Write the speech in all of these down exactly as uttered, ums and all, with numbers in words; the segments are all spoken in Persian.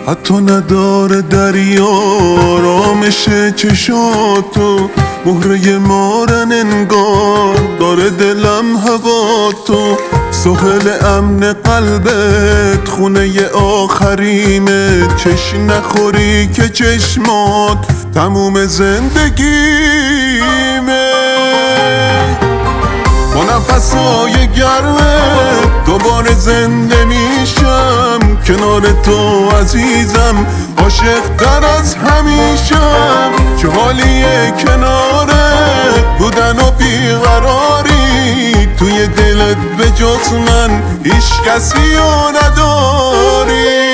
حتی نداره دریا رامش چشاتو، مهره مارن انگار داره دلم هوا تو. ساحل امن قلبت خونه آخریمه، چش نخوری که چشمات تموم زندگیمه. با نفسای گرمه دوباره زنده میشم کنار تو عزیزم، عاشق تر از همیشم. چه حالیه کنارت بودن و بیقراری، توی دلت به جز من هیچ کسی رو نداری.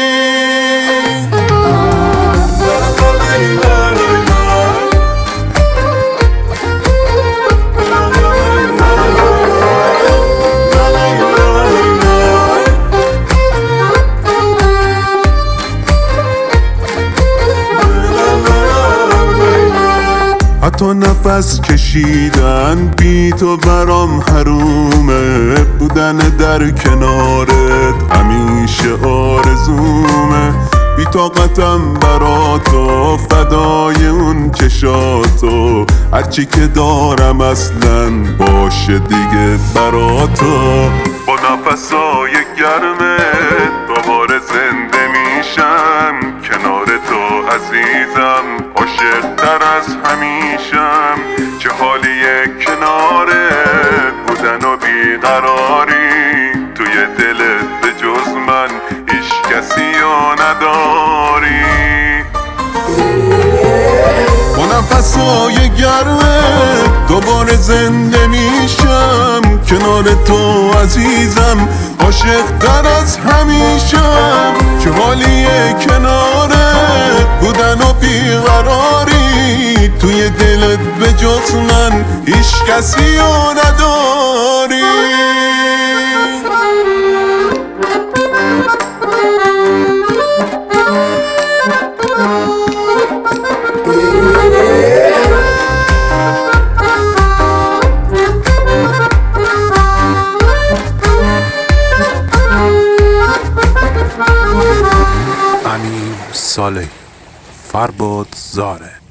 حتی نفس کشیدن بی تو برام حرومه، بودن در کنارت همیشه آرزومه. بی طاقتم برا تو، فدای اون چشاتو، هرچی که دارم اصلا باشه دیگه برا تو. با نفسای گرمت دوباره زنده میشم کنار تو عزیزم، عاشق تر از همیشم. چه حالیه کنارت بودن و بیقراری، توی دلت به جز من هیچ کسی رو نداری. با نفسای گرمت دوباره زنده میشم کنار تو عزیزم، عاشق تر از همیشم. چه حالیه کنارت بودن و بیقراری، توی دلت به جز من هیچ کسی رو نداری. امیر صالحی، فرباد زاره.